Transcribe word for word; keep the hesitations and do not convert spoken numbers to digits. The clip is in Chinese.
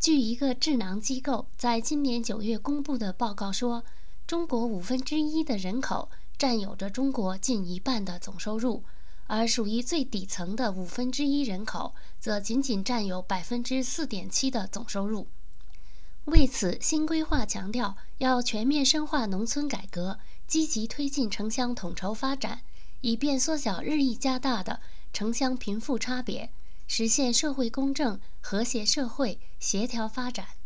据一个智囊机构在今年九月公布的报告说，中国五分之一的人口占有着中国近一半的总收入，而属于最底层的五分之一人口则仅仅占有百分之四点七的总收入。为此，新规划强调要全面深化农村改革，积极推进城乡统筹发展，以便缩小日益加大的城乡贫富差别，实现社会公正、和谐社会、协调发展。